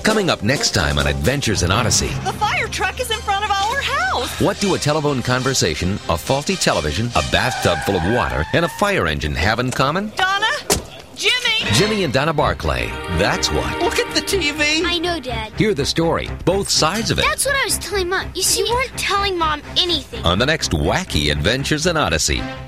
Coming up next time on Adventures in Odyssey. The fire truck is in front of our house. What do a telephone conversation, a faulty television, a bathtub full of water, and a fire engine have in common? Donna? Jimmy? Jimmy and Donna Barclay. That's what. Look at the TV. I know, Dad. Hear the story, both sides of it, That's what I was telling Mom. You see, you weren't telling Mom anything. on the next wacky Adventures in Odyssey.